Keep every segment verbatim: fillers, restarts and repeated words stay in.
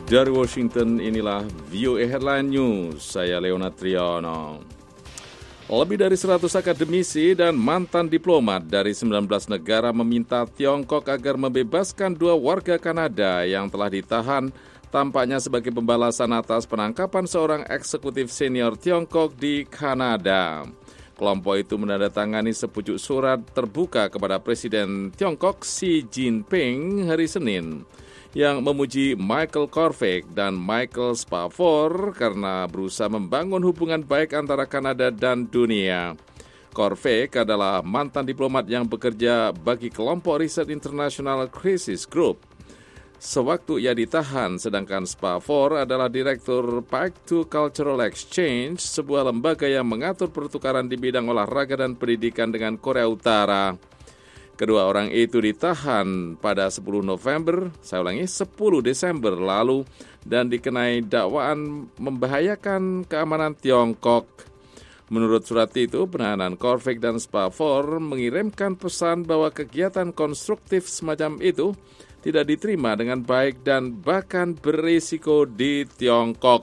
Dari Washington, inilah V O A Headline News. Saya Leonard Triono. Lebih dari seratus akademisi dan mantan diplomat dari sembilan belas negara meminta Tiongkok agar membebaskan dua warga Kanada yang telah ditahan, tampaknya sebagai pembalasan atas penangkapan seorang eksekutif senior Tiongkok di Kanada. Kelompok itu menandatangani sepucuk surat terbuka kepada Presiden Tiongkok Xi Jinping hari Senin, yang memuji Michael Kovrig dan Michael Spavor karena berusaha membangun hubungan baik antara Kanada dan dunia. Kovrig adalah mantan diplomat yang bekerja bagi kelompok riset internasional Crisis Group sewaktu ia ditahan, sedangkan Spavor adalah Direktur Pact to Cultural Exchange, sebuah lembaga yang mengatur pertukaran di bidang olahraga dan pendidikan dengan Korea Utara. Kedua orang itu ditahan pada sepuluh November, saya ulangi, sepuluh Desember lalu dan dikenai dakwaan membahayakan keamanan Tiongkok. Menurut surat itu, penahanan Kovrig dan Spavor mengirimkan pesan bahwa kegiatan konstruktif semacam itu tidak diterima dengan baik dan bahkan berisiko di Tiongkok.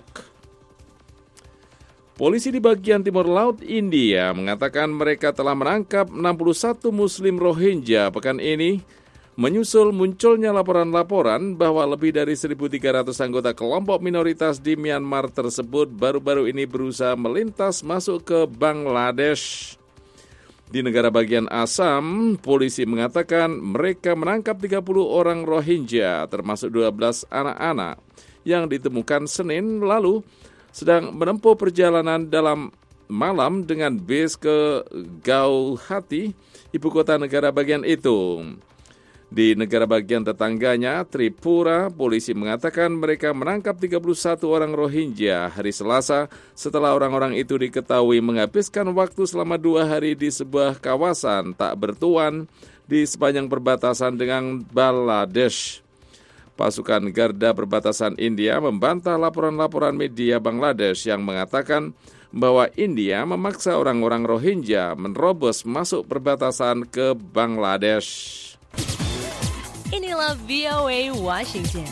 Polisi di bagian timur laut India mengatakan mereka telah menangkap enam puluh satu Muslim Rohingya pekan ini, menyusul munculnya laporan-laporan bahwa lebih dari seribu tiga ratus anggota kelompok minoritas di Myanmar tersebut baru-baru ini berusaha melintas masuk ke Bangladesh. Di negara bagian Assam, polisi mengatakan mereka menangkap tiga puluh orang Rohingya, termasuk dua belas anak-anak, yang ditemukan Senin lalu sedang menempuh perjalanan dalam malam dengan bis ke Guwahati, ibu kota negara bagian itu. Di negara bagian tetangganya, Tripura, polisi mengatakan mereka menangkap tiga puluh satu orang Rohingya hari Selasa setelah orang-orang itu diketahui menghabiskan waktu selama dua hari di sebuah kawasan tak bertuan di sepanjang perbatasan dengan Bangladesh. Pasukan Garda Perbatasan India membantah laporan-laporan media Bangladesh yang mengatakan bahwa India memaksa orang-orang Rohingya menerobos masuk perbatasan ke Bangladesh. Inilah V O A Washington.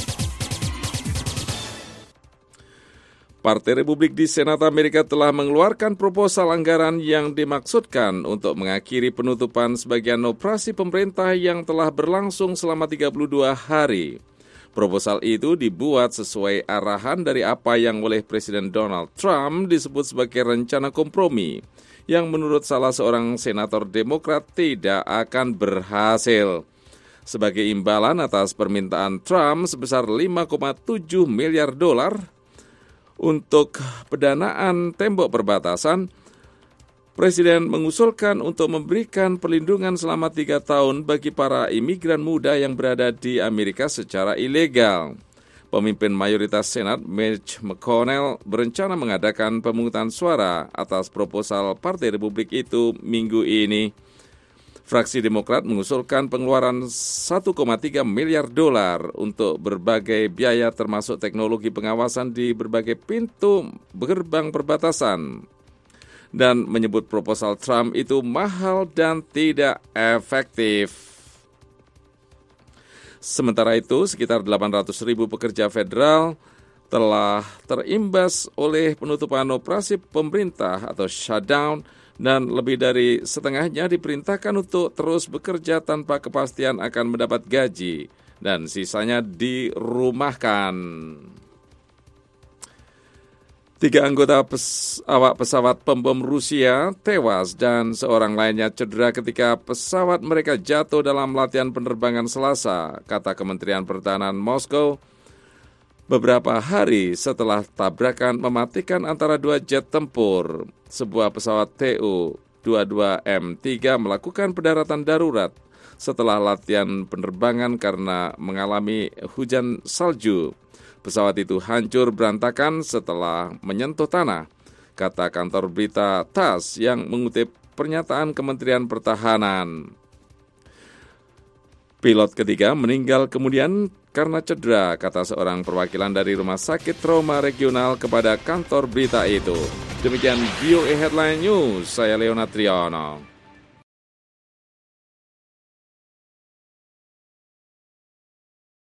Partai Republik di Senat Amerika telah mengeluarkan proposal anggaran yang dimaksudkan untuk mengakhiri penutupan sebagian operasi pemerintah yang telah berlangsung selama tiga puluh dua hari. Proposal itu dibuat sesuai arahan dari apa yang oleh Presiden Donald Trump disebut sebagai rencana kompromi, yang menurut salah seorang senator Demokrat tidak akan berhasil. Sebagai imbalan atas permintaan Trump sebesar lima koma tujuh miliar dolar untuk pendanaan tembok perbatasan, Presiden mengusulkan untuk memberikan perlindungan selama tiga tahun bagi para imigran muda yang berada di Amerika secara ilegal. Pemimpin mayoritas Senat, Mitch McConnell, berencana mengadakan pemungutan suara atas proposal Partai Republik itu minggu ini. Fraksi Demokrat mengusulkan pengeluaran satu koma tiga miliar dolar untuk berbagai biaya termasuk teknologi pengawasan di berbagai pintu gerbang perbatasan dan menyebut proposal Trump itu mahal dan tidak efektif. Sementara itu, sekitar delapan ratus ribu pekerja federal telah terimbas oleh penutupan operasi pemerintah atau shutdown, dan lebih dari setengahnya diperintahkan untuk terus bekerja tanpa kepastian akan mendapat gaji, dan sisanya dirumahkan. Tiga anggota pes- awak pesawat pembom Rusia tewas dan seorang lainnya cedera ketika pesawat mereka jatuh dalam latihan penerbangan Selasa, kata Kementerian Pertahanan Moskow, beberapa hari setelah tabrakan mematikan antara dua jet tempur. Sebuah pesawat T U dua puluh dua M tiga melakukan pendaratan darurat setelah latihan penerbangan karena mengalami hujan salju. Pesawat itu hancur berantakan setelah menyentuh tanah, kata kantor berita T A S yang mengutip pernyataan Kementerian Pertahanan. Pilot ketiga meninggal kemudian karena cedera, kata seorang perwakilan dari Rumah Sakit Trauma Regional kepada kantor berita itu. Demikian V O A Headline News, saya Leonard Triono.